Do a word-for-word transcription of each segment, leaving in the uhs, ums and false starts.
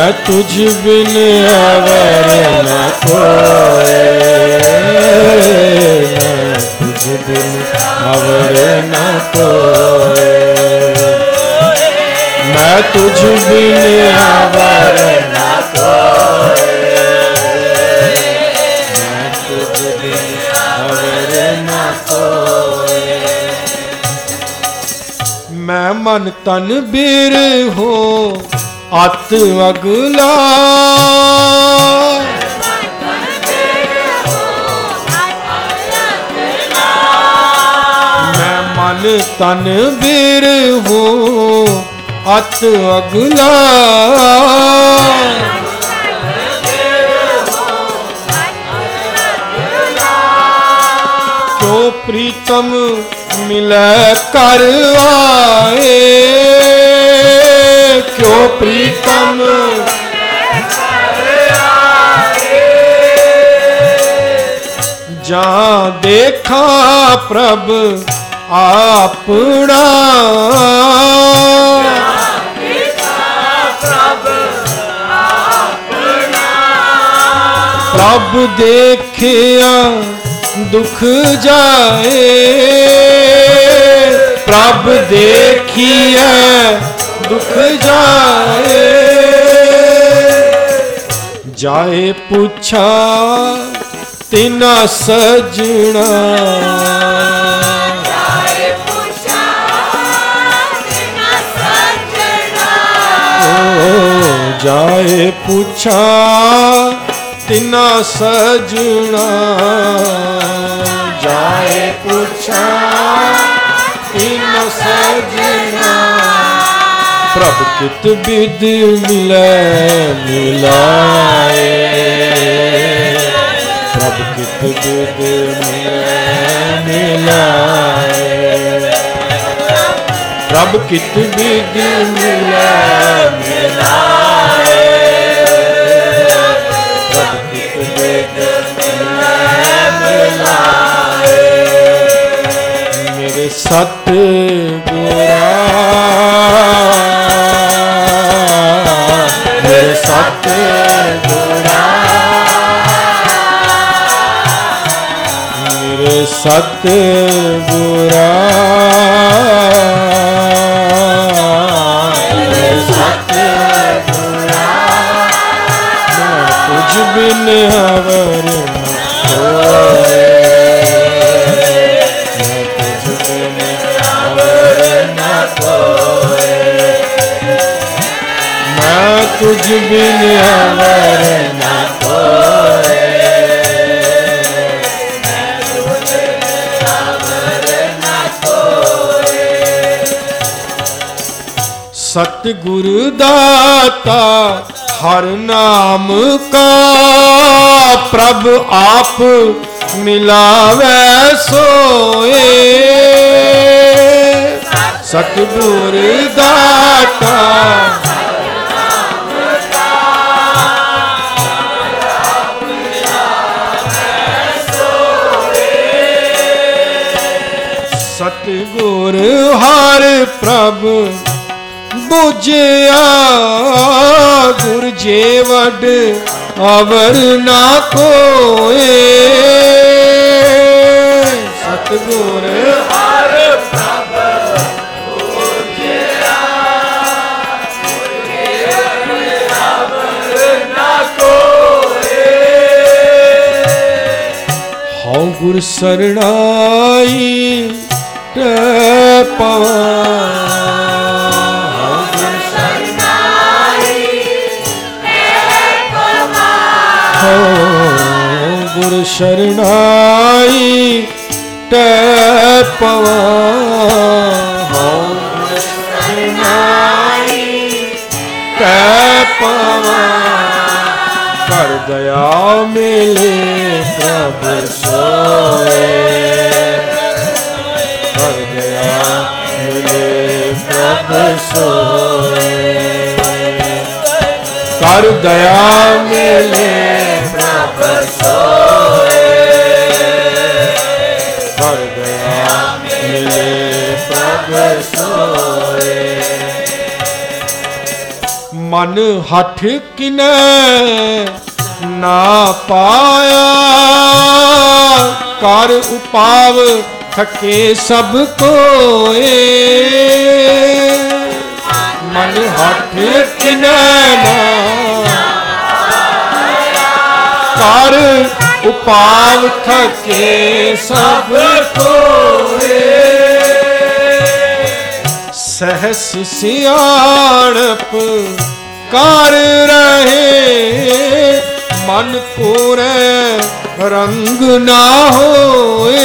मैं तुझ बिन अवर न कोई, मैं तुझ बिन अवर न कोई, मैं तुझ बिन अवर न कोई, मैं तुझ बिन अवर न कोई। मैं मन तन बीर हूँ अत अगला, मैं मन तन बीर हूँ अत अगला, क्यों प्रीतम मिले कर आए, क्यों प्रीतम जहाँ देखा प्रभ आपना, प्रभ देखिया दुख जाए, प्रभ देखिए दुख जाए, जाए पूछा तिना सजना, जाए पूछा तिना सजना, ओ जाए पूछा तिना सजना, जाए पूछा तिना सजना, प्रभ कित बिद मिले मिलाए, प्रभ कित बिद मिले मिलाए, प्रभ कित बिद मिले मिलाए, प्रभ कित बिद मिले मिलाए, मेरे सत गुरा, मेरे सत गुरा, मेरे सत गुरा, मेरे सत गुरा, मैं तुझ बिन अवर न कोई, मैं तुझ बिन अवर न कोई, मैं तुझ बिन अवर न कोई, मैं तुझ बिन अवर न कोई। सतगुरु दाता हर नाम का, प्रभ आप मिलावे सोए, सतगुरु दाता सतगुर हर प्रभ बुझिया, गुर जे वड अवर ना कोई, सतगुर हर प्रभ बुझिया, गुर जे वड अवर ना कोई, हौ गुर शरणाई पवा, हो गुर शरणाई पवा, हो गुर शरणाई पवा, कर दया मिले प्रभ सोए, कर दया मिले प्रभ सोए, कर दया मिले प्रभ सोए, कर दया मिले प्रभ सोए, मन हठ किने ना पाया, कर उपाव थके सब कोए। मन हठ किने ना कर उपाव थके सब कोए। सहस सियाणप कर रहे, मन कोरे रंग ना होए।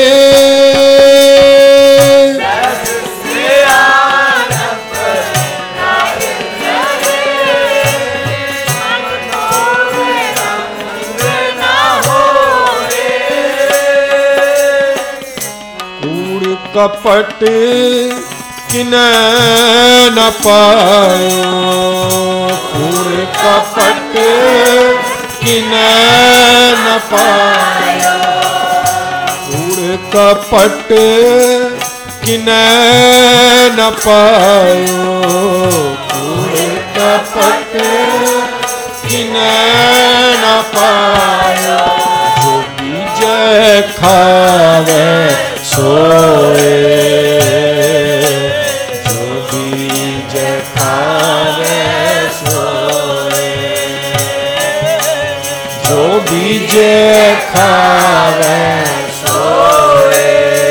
कूड़ कपट किने न पायो, कूड़ कपट किने न पायो। कूड़ कपट किने न पायो, कूड़ कपट किने न पायो। जो बीज खावे सोए, जो बीज खावे सोए। जो बीज खावे सोए,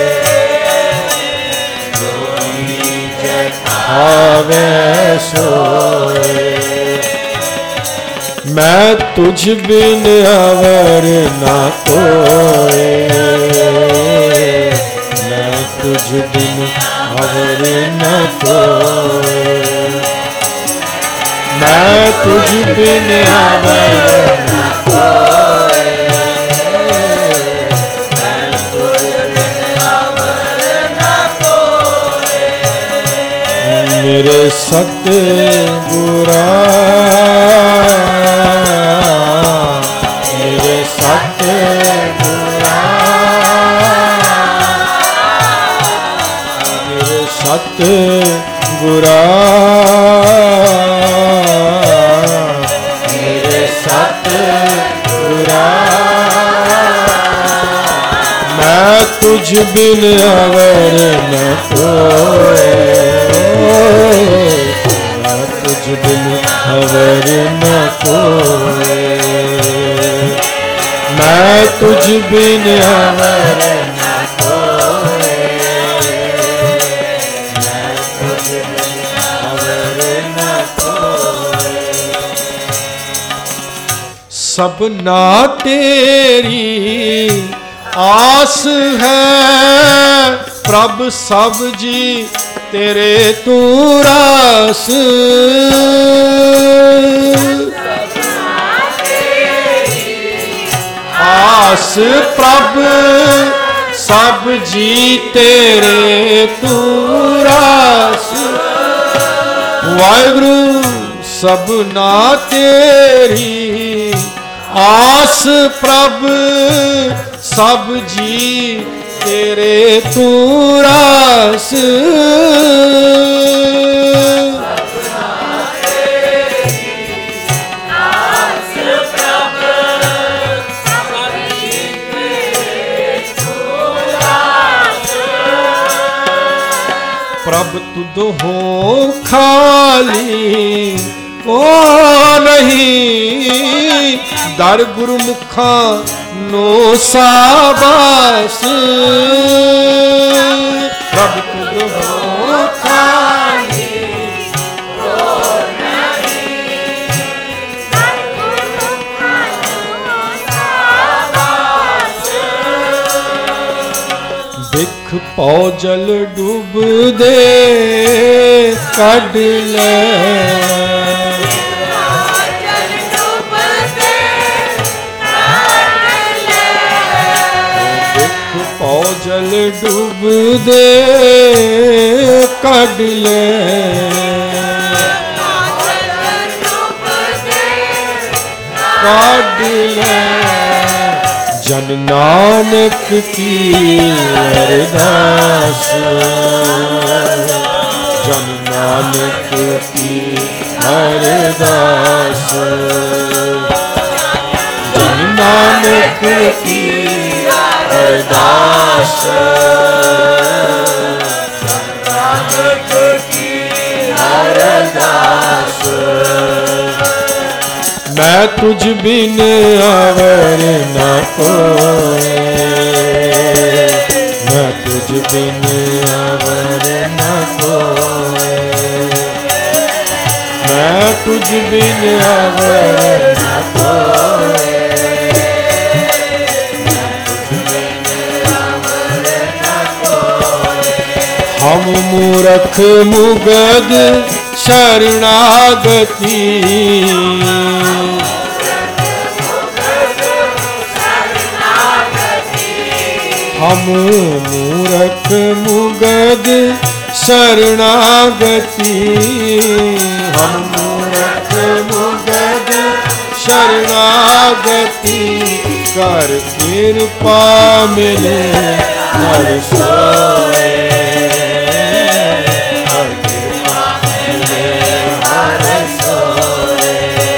जो बीज खावे सोए। मैं तुझ बिन अवर ना कोए, मैं तुझ बिन अवर न कोए। मैं तुझ बिन अवर न कोए, मैं तुझ बिन अवर न कोए। मेरे सतगुरा, मेरे सतगुरा, मेरे सतगुरा, मेरे सतगुरा। मैं तुझ बिन अवर न कोए, मैं तुझ बिन अवर न कोए। मैं तुझ बिन अवर न कोए, मैं तुझ बिन अवर न कोए। सबना तेरी आस है प्रभ, सब जी तेरे तू रास। आस प्रभ सब जी तेरे तू रास। वाहिगुरु सबना तेरी आस प्रभ, सब जी तेरे तू रास। प्रभ तुद हो खाली को नहीं, दर गुरुमुखा नो साबास। प्रभ तुद हो खाली को नहीं, दर गुरुमुखा नो साबास। बिख पौजल डूब दे कढ ले, पौजल डूब दे कढ ले। कढ ले जन नानक की अरदास, जन नानक की अरदास जन नानक की अरदास नानक की अरदास मैं तुझ बिन आवर न कोई मैं तुझ बिन आवर न कोई मैं तुझ बिन आवर न कोई हम मूरख मुगद शरणागति हम मूरख मुगद शरणागति हम मूरख मुगद शरणागति कर कृपा मिले हर सोए हर कृपा मिले हर सोए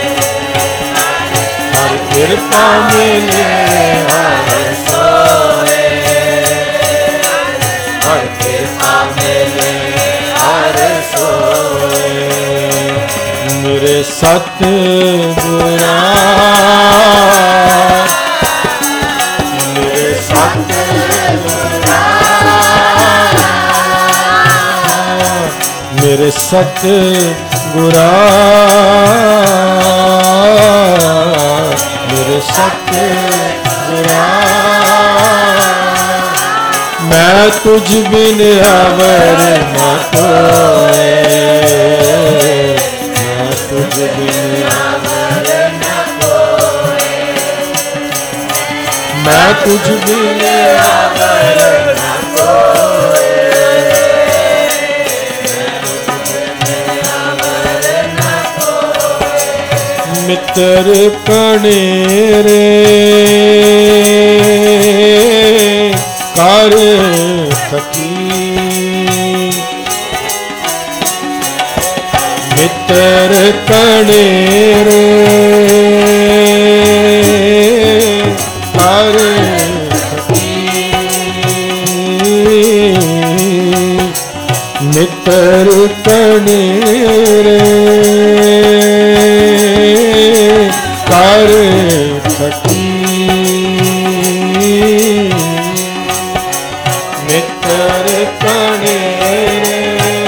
हर कृपा मिले हर सोए हर कृपा मिले हर सोए मेरे सतगुरा मेरे सतगुरा मेरे सतगुरा मेरे सतगुरा मैं तुझ बिन अवर न कोई मैं तुझ बिन अवर न कोई मैं तुझ बिन अवर न कोई मित्र कणेरे कर थकी मित्र कणेरे कर थकी मित्र कणेरे कर थकी मित्र कणेरे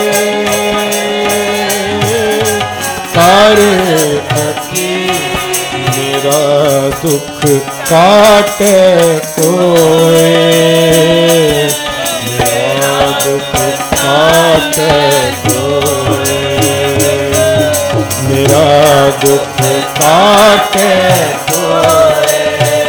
कर थकी मेरा दुख काट कोई मेरा दुख काट कोई मेरा दुख काटे कोई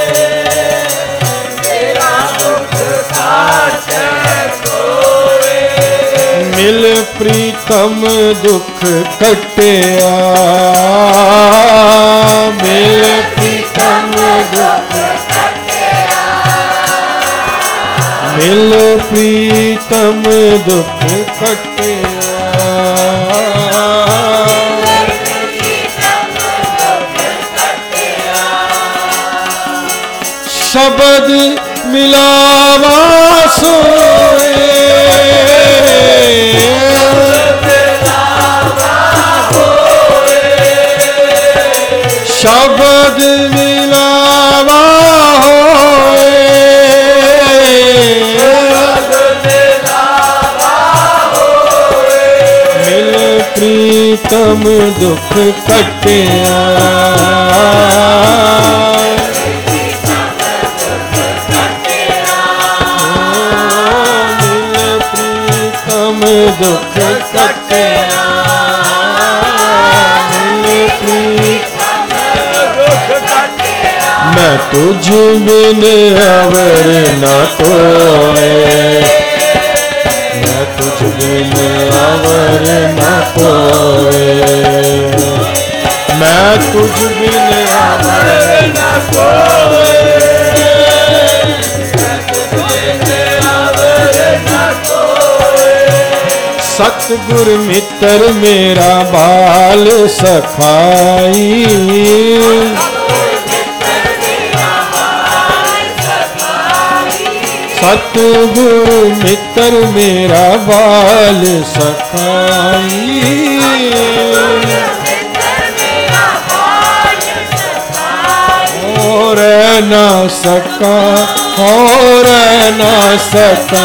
मेरा दुख काटे कोई मिल प्रीतम दुख कटिया मिल प्रीतम दुख कटिया मिल प्रीतम दुख कटिया शब्द मिलावा सोए शब्द मिलावा होए मिल प्रीतम दुख कटिया दुख कटिया मैं तुझ बिन अवर न कोई मैं तुझ बिन अवर न कोई मैं तुझ बिन अवर न कोई सतगुर मित्र मेरा बाल सखाई, सतगुर मित्र मेरा बाल सखाई, और न सका और न सका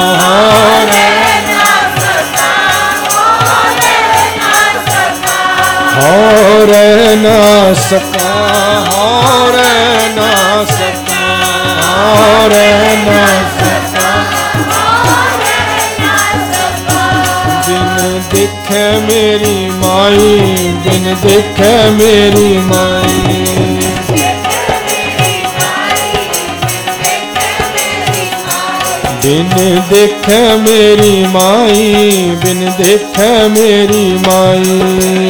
और न सका और न सका और न सका बिन देखे मेरी माई, बिन देखे मेरी माई, बिन देखे मेरी माई, बिन देखे मेरी माई।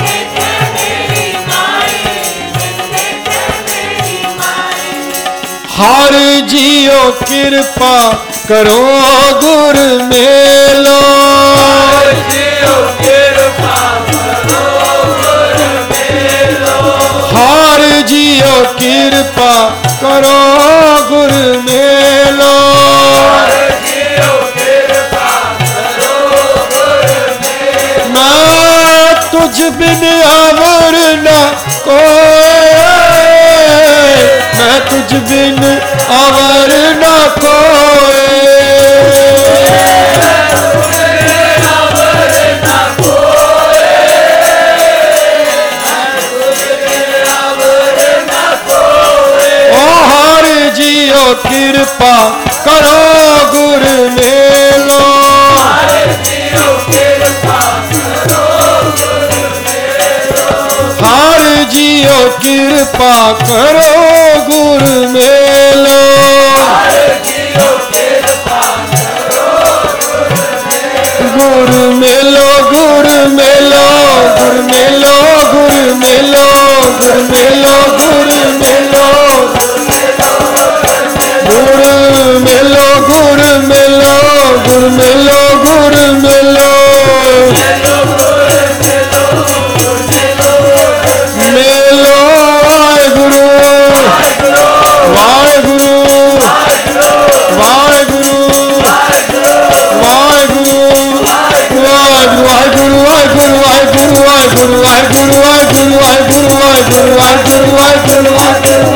हर जियो कृपा करो गुर मेलो, हर जियो कृपा करो गुर मेलो, हर जियो कृपा करो गुर मेलो, हर जियो कृपा करो गुर मेलो। मैं तुझ बिन अवर न कोई, मैं तुझ बिन अवर न कोई, ओ हर जियो कृपा करो गुर मेलो, हर जियो कृपा करो गुर मेलो, हर जियो कृपा करो गुर मेलो, हर जियो कृपा करो गुर मेलो, गुर मेलो, गुर मेलो, गुर मेलो, गुर मेलो, गुर मेलो, गुर मेलो, गुर मेलो, गुर मेलो, गुर मेलो, मेलो वाहेगुरु, वाहेगुरु, वाहेगुरु, वाहेगुरु, वाहेगुरु, वाहेगुरु, वाहेगुरु, वाहेगुरु, वाहेगुरु, वाहेगुरु, वाहेगुरु, वाहेगुरु, वाहेगुरु, वाहेगुरु, वाहेगुरु,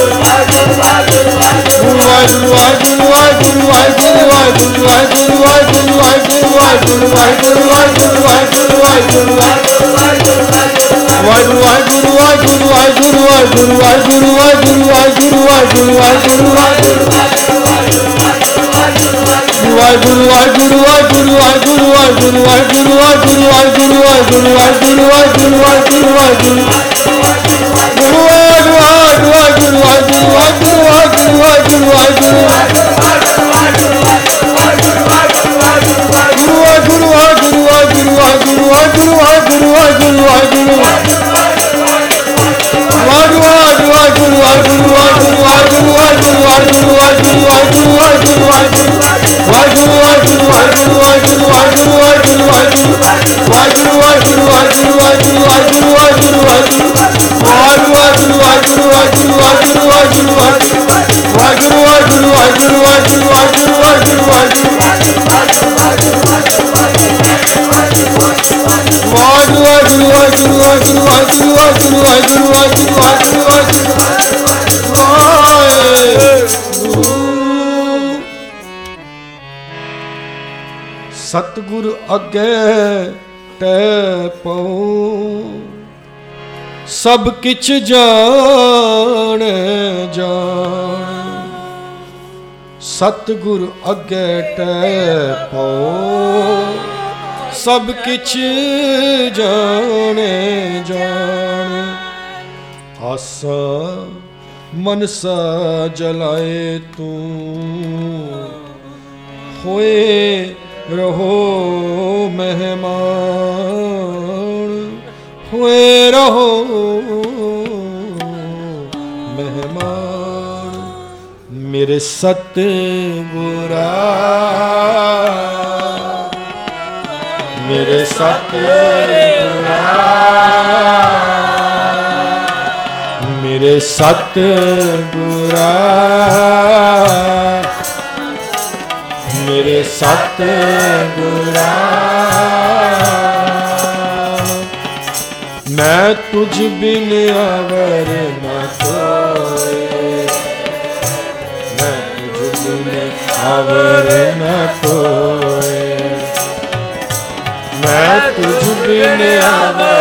सतगुर अगे टै पाओ सब किछ जान जान, सतगुर अगे टै पाओ सब किछ जाने जान। आसा मनसा जलाए तू होए रहो मेहमान, हुए रहो मेहमान मेरे सतगुरा। ਮੇਰੇ ਸਤਿਗੁਰਾ ਮੇਰੇ ਸਤਿਗੁਰਾ ਮੇਰੇ ਸਤਿਗੁਰਾ ਮੈਂ ਤੁਝ ਬਿਨ ਅਵਰ ਨ ਕੋਇ ਮੈਂ ਤੁਝ ਬਿਨ ਅਵਰ ਨ ਕੋਇ ਮੈਂ ਤੁਝ ਬਿਨ ਅਵਰ